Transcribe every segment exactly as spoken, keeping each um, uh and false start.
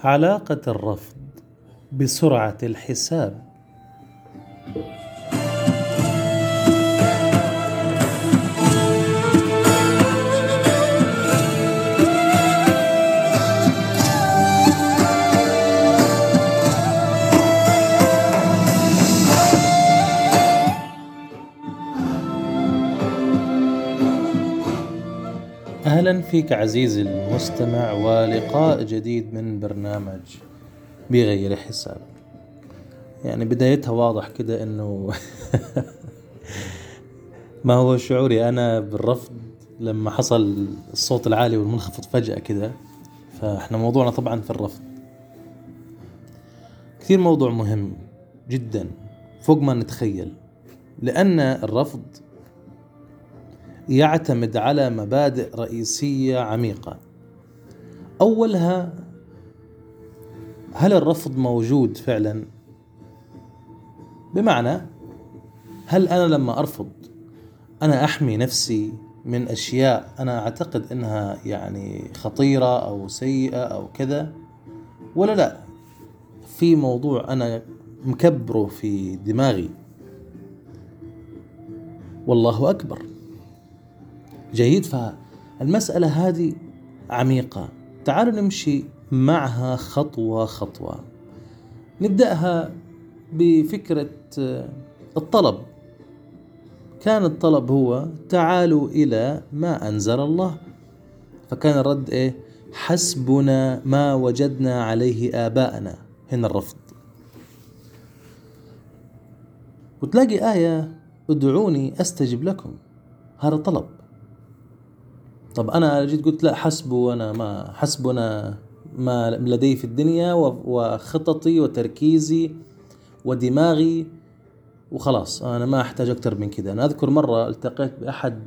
علاقة الرفض بسرعة الحساب. أهلا فيك عزيزي المستمع، ولقاء جديد من برنامج بغير حساب. يعني بدايتها واضح كده إنه ما هو شعوري أنا بالرفض لما حصل الصوت العالي والمنخفض فجأة كده. فإحنا موضوعنا طبعا في الرفض، كثير موضوع مهم جدا فوق ما نتخيل، لأن الرفض يعتمد على مبادئ رئيسية عميقة. أولها، هل الرفض موجود فعلا؟ بمعنى، هل أنا لما أرفض أنا أحمي نفسي من أشياء أنا أعتقد أنها يعني خطيرة أو سيئة أو كذا، ولا لا في موضوع أنا مكبره في دماغي؟ والله أكبر. جيد. فالمسألة هذه عميقة، تعالوا نمشي معها خطوة خطوة. نبدأها بفكرة الطلب. كان الطلب هو تعالوا إلى ما أنزل الله، فكان الرد إيه؟ حسبنا ما وجدنا عليه آباءنا. هنا الرفض. وتلاقي آية ادعوني أستجب لكم، هذا طلب. طب أنا جيت قلت لا، حسبوا أنا ما حسبنا ما لدي في الدنيا وخططي وتركيزي ودماغي وخلاص، أنا ما أحتاج أكتر من كده. أنا أذكر مرة التقيت بأحد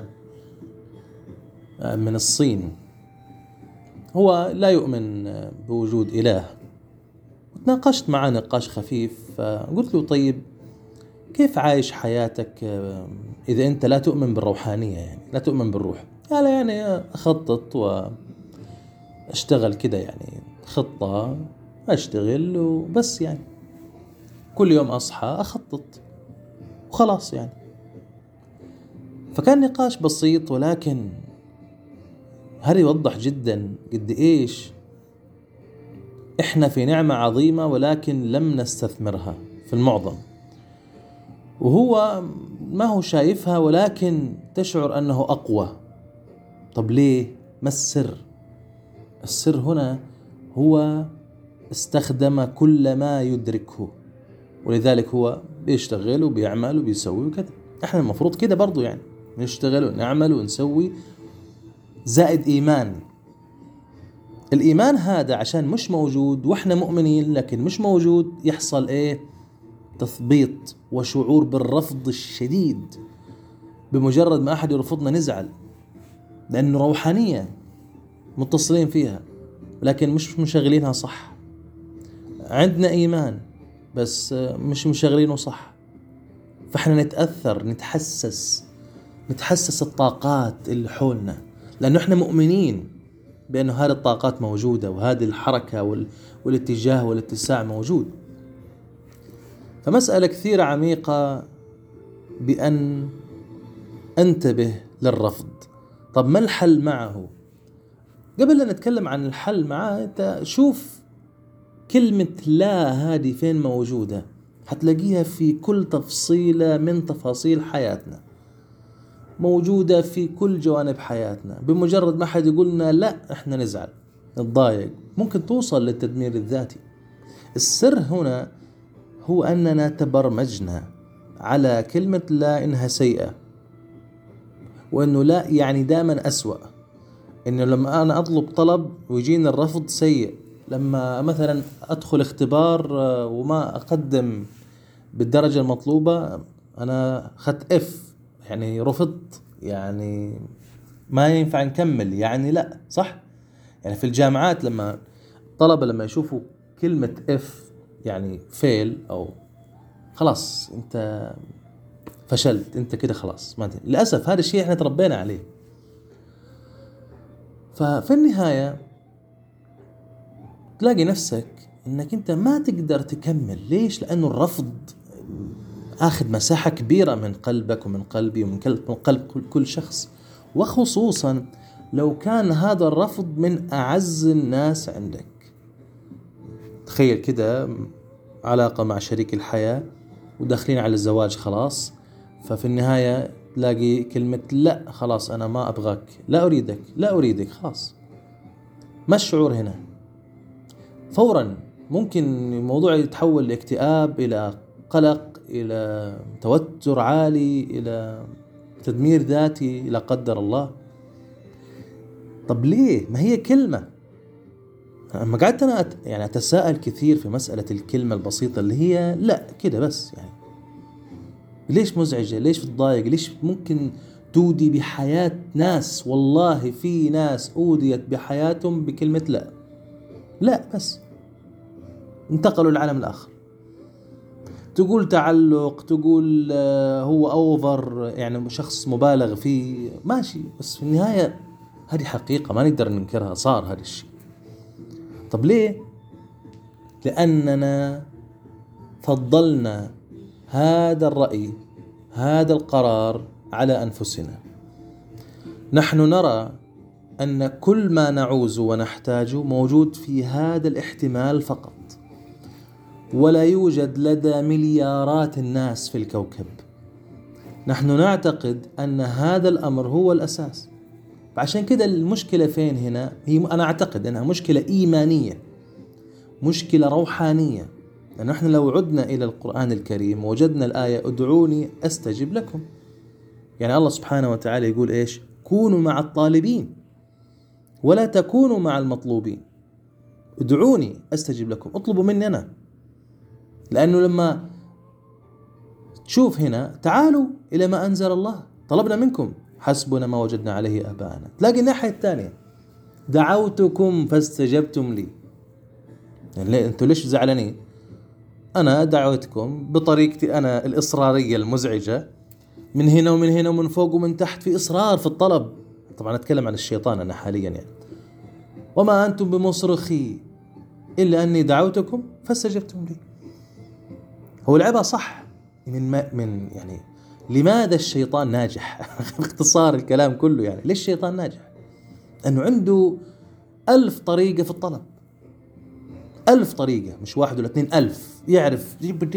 من الصين، هو لا يؤمن بوجود إله، وتناقشت معه نقاش خفيف. فقلت له طيب كيف عايش حياتك إذا أنت لا تؤمن بالروحانية، يعني لا تؤمن بالروح؟ قال يعني أخطط وأشتغل كده، يعني خطة أشتغل وبس، يعني كل يوم أصحى أخطط وخلاص يعني. فكان نقاش بسيط، ولكن هذا يوضح جدا قد إيش إحنا في نعمة عظيمة ولكن لم نستثمرها في المعظم. وهو ما هو شايفها، ولكن تشعر أنه أقوى. طب ليه؟ ما السر؟ السر هنا هو استخدم كل ما يدركه، ولذلك هو بيشتغل وبيعمل وبيسوي وكذا. احنا المفروض كده برضو، يعني نشتغل ونعمل ونسوي زائد إيمان. الإيمان هذا عشان مش موجود واحنا مؤمنين لكن مش موجود، يحصل ايه؟ تثبيط وشعور بالرفض الشديد. بمجرد ما أحد يرفضنا نزعل، لأنه روحانية متصلين فيها لكن مش مشغلينها صح. عندنا إيمان بس مش مشغلينه صح، فإحنا نتأثر، نتحسس نتحسس الطاقات اللي حولنا، لأنه إحنا مؤمنين بأنه هذه الطاقات موجودة وهذه الحركة وال... والاتجاه والاتساع موجود. فمسألة كثيرة عميقة بأن انتبه للرفض. طب ما الحل معه؟ قبل أن نتكلم عن الحل معه، أنت شوف كلمة لا هذه فين موجودة. هتلاقيها في كل تفصيلة من تفاصيل حياتنا، موجودة في كل جوانب حياتنا. بمجرد ما حد يقولنا لا احنا نزعل نتضايق، ممكن توصل للتدمير الذاتي. السر هنا هو أننا تبرمجنا على كلمة لا إنها سيئة، وأنه لا يعني دائما أسوأ. إنه لما أنا أطلب طلب ويجيني الرفض سيء، لما مثلا أدخل اختبار وما أقدم بالدرجة المطلوبة أنا خدت إف، يعني رفضت، يعني ما ينفع نكمل، يعني لا صح. يعني في الجامعات لما الطلبة لما يشوفوا كلمة إف يعني فيل أو خلاص أنت فشلت، أنت كده خلاص ما تنفع. للأسف هذا الشيء إحنا تربينا عليه. ففي النهاية تلاقي نفسك انك انت ما تقدر تكمل. ليش؟ لانه الرفض اخذ مساحة كبيرة من قلبك ومن قلبي ومن قلب كل شخص، وخصوصا لو كان هذا الرفض من اعز الناس عندك. تخيل كده علاقة مع شريك الحياة وداخلين على الزواج خلاص، ففي النهاية تلاقي كلمة لا خلاص أنا ما أبغاك، لا أريدك، لا أريدك، خلاص. ما الشعور هنا؟ فورا ممكن الموضوع يتحول لاكتئاب، إلى قلق، إلى توتر عالي، إلى تدمير ذاتي لا قدر الله. طب ليه؟ ما هي كلمة. أما قعدت أنا أت... يعني أتساءل كثير في مسألة الكلمة البسيطة اللي هي لا كده بس. يعني ليش مزعجة؟ ليش تضايق؟ ليش ممكن تودي بحياة ناس؟ والله في ناس أوديت بحياتهم بكلمة لا. لا بس انتقلوا للعالم الآخر. تقول تعلق، تقول هو أوفر، يعني شخص مبالغ فيه، ماشي، بس في النهاية هذه حقيقة ما نقدر ننكرها، صار هذا الشيء. طب ليه؟ لأننا فضلنا هذا الرأي، هذا القرار على أنفسنا. نحن نرى أن كل ما نعوز ونحتاجه موجود في هذا الاحتمال فقط، ولا يوجد لدى مليارات الناس في الكوكب. نحن نعتقد أن هذا الأمر هو الأساس. عشان كده المشكلة فين هنا؟ هي أنا أعتقد أنها مشكلة إيمانية، مشكلة روحانية. لأن نحن لو عدنا إلى القرآن الكريم وجدنا الآية ادعوني أستجب لكم، يعني الله سبحانه وتعالى يقول إيش؟ كونوا مع الطالبين ولا تكونوا مع المطلوبين. ادعوني أستجب لكم، اطلبوا مني أنا. لأنه لما تشوف هنا تعالوا إلى ما أنزل الله، طلبنا منكم حسبنا ما وجدنا عليه آباءنا. تلاقي الناحية الثانية دعوتكم فاستجبتم لي. يعني أنتوا ليش زعلانين؟ أنا دعوتكم بطريقتي أنا الإصرارية المزعجة، من هنا ومن هنا ومن فوق ومن تحت، في إصرار في الطلب. طبعا أتكلم عن الشيطان أنا حاليا يعني. وما أنتم بمصرخي إلا أني دعوتكم فاستجبتم لي. هو لعبها صح من ما من يعني لماذا الشيطان ناجح؟ باختصار الكلام كله يعني ليش الشيطان ناجح؟ أنه عنده ألف طريقة في الطلب، ألف طريقة، مش واحد ولا اثنين، ألف. يعرف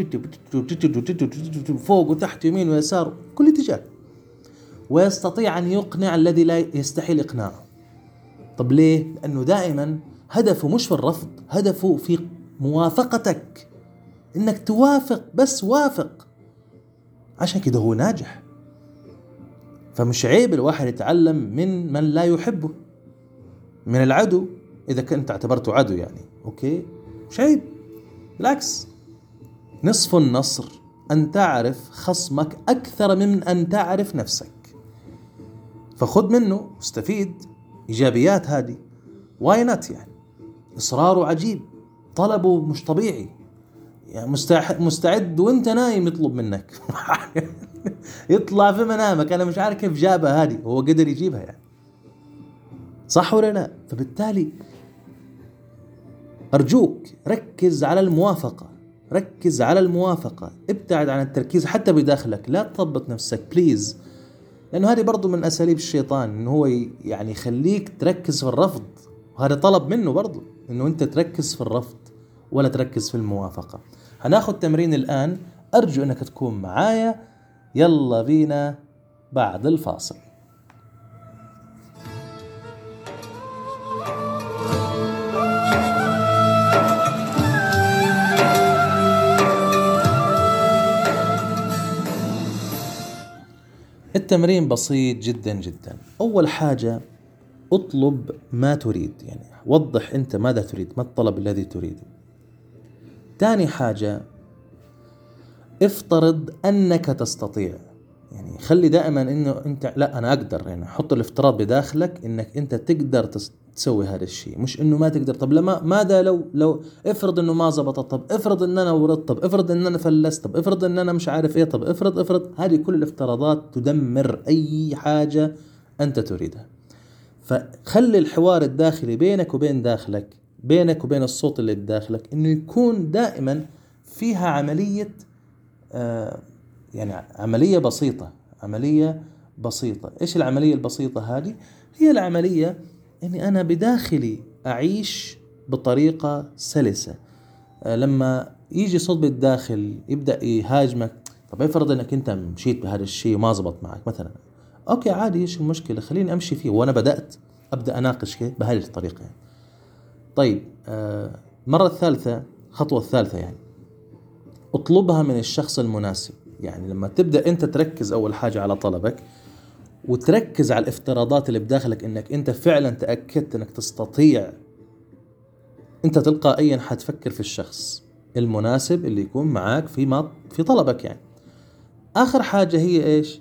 فوق وتحت يمين ويسار كل اتجاه، ويستطيع أن يقنع الذي لا يستحيل إقناعه. طب ليه؟ لأنه دائما هدفه مش في الرفض، هدفه في موافقتك، إنك توافق، بس وافق. عشان كده هو ناجح. فمش عيب الواحد يتعلم من من لا يحبه، من العدو إذا كنت اعتبرته عدو يعني، أوكي، مش عيب، بالعكس. نصف النصر أن تعرف خصمك أكثر من أن تعرف نفسك، فخذ منه، استفيد إيجابيات هذه. واينات يعني إصراره عجيب، طلبه مش طبيعي، يعني مستعد وانت نايم يطلب منك يطلع في منامك. أنا مش عارف كيف جابها هذه، هو قدر يجيبها يعني، صح ولا لا؟ فبالتالي أرجوك ركز على الموافقة، ركز على الموافقة، ابتعد عن التركيز حتى بداخلك، لا تضبط نفسك بليز. لأنه هذه برضو من أساليب الشيطان، إنه هو يعني يخليك تركز في الرفض، وهذا طلب منه برضو إنه أنت تركز في الرفض ولا تركز في الموافقة. هناخد تمرين الآن، أرجو أنك تكون معايا. يلا بينا بعد الفاصل. التمرين بسيط جدا جدا. أول حاجة اطلب ما تريد، يعني وضح أنت ماذا تريد، ما الطلب الذي تريده. ثاني حاجة افترض أنك تستطيع، يعني خلي دائما إنه أنت لا أنا أقدر، يعني حط الافتراض بداخلك إنك أنت تقدر تسوي هذا الشيء، مش إنه ما تقدر. طب لما ماذا لو لو افرض إنه ما زبطت، طب افرض إن أنا ورطت، طب افرض إن أنا فلست، طب افرض إن أنا مش عارف إيه، طب افرض افرض هذه كل الافتراضات تدمر أي حاجة أنت تريدها. فخلي الحوار الداخلي بينك وبين داخلك بينك وبين الصوت اللي بداخلك إنه يكون دائما فيها عملية آه يعني عملية بسيطة عملية بسيطة إيش العملية البسيطة هذه؟ هي العملية إني أنا بداخلي أعيش بطريقة سلسة. آه لما يجي صوت بالداخل يبدأ يهاجمك، طب افرض إنك أنت مشيت بهذا الشيء وما زبط معك مثلا، أوكي عادي، إيش المشكلة؟ خليني أمشي فيه، وأنا بدأت أبدأ أناقش كيف بهذه الطريقة يعني. طيب آه مرة الثالثة، خطوة الثالثة يعني اطلبها من الشخص المناسب. يعني لما تبدأ أنت تركز أول حاجة على طلبك وتركز على الافتراضات اللي بداخلك إنك أنت فعلا تأكدت إنك تستطيع، أنت تلقائيا حتفكر في الشخص المناسب اللي يكون معاك في ما في طلبك يعني. آخر حاجة هي إيش؟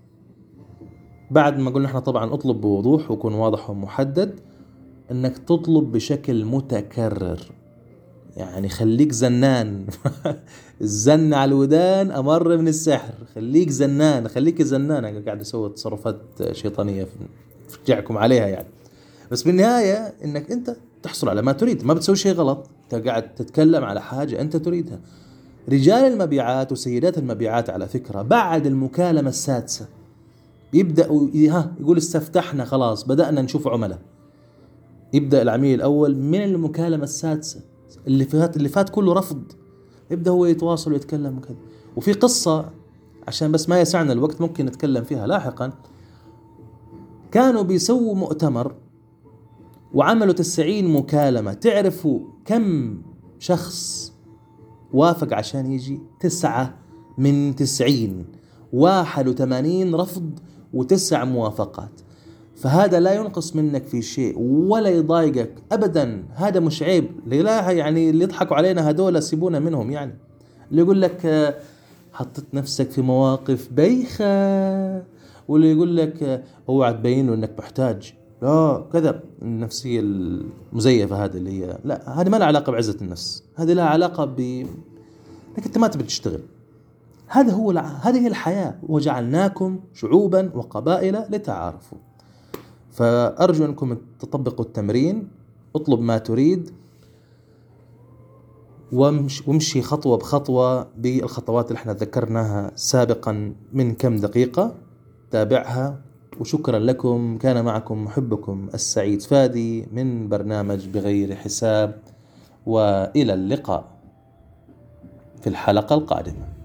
بعد ما قلنا احنا طبعا اطلب بوضوح وكون واضح ومحدد، انك تطلب بشكل متكرر. يعني خليك زنان الزن على الودان امر من السحر. خليك زنان، خليك زنان. انا قاعد اسوي تصرفات شيطانية فرجعكم عليها يعني، بس بالنهاية انك انت تحصل على ما تريد، ما بتسوي شيء غلط، انت قاعد تتكلم على حاجة انت تريدها. رجال المبيعات وسيدات المبيعات على فكرة بعد المكالمة السادسة يبدأوا ها يقول استفتحنا خلاص بدأنا نشوف عملاء. يبدأ العميل الأول من المكالمة السادسة، اللي فات اللي فات كله رفض، يبدأ هو يتواصل ويتكلم وكذا. وفي قصة عشان بس ما يسعنا الوقت ممكن نتكلم فيها لاحقا. كانوا بيسووا مؤتمر وعملوا تسعين مكالمة. تعرفوا كم شخص وافق عشان يجي؟ تسعة من تسعين، واحد وثمانين رفض وتسع موافقات. فهذا لا ينقص منك في شيء ولا يضايقك أبدا. هذا مش عيب. لا يعني اللي يضحكوا علينا هدول سيبونا منهم. يعني اللي يقول لك حطت نفسك في مواقف بايخة، واللي يقول لك اوعى تبين انك محتاج، لا كذا النفسية المزيفة هذه اللي هي لا، هذه ما لها علاقة بعزة النفس، هذه لها علاقة ب انك انت ما تبي تشتغل. هذا هو الع... هذه هي الحياة. وجعلناكم شعوبا وقبائل لتعارفوا. فأرجو أنكم تطبقوا التمرين. اطلب ما تريد وامشي خطوة بخطوة بالخطوات اللي احنا ذكرناها سابقا من كم دقيقة. تابعها. وشكرا لكم. كان معكم محبكم السعيد فادي من برنامج بغير حساب، وإلى اللقاء في الحلقة القادمة.